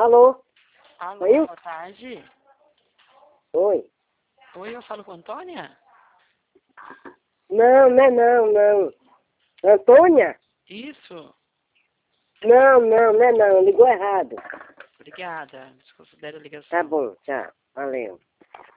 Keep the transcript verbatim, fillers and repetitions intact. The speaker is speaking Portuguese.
Alô? Alô, Oi? boa tarde. Oi? Oi, eu falo com a Antônia? Não, não é não, não. Antônia? Isso. Não, não, não é não. Ligou errado. Obrigada. Desconsidere a Tá ligação. bom, tchau. Valeu.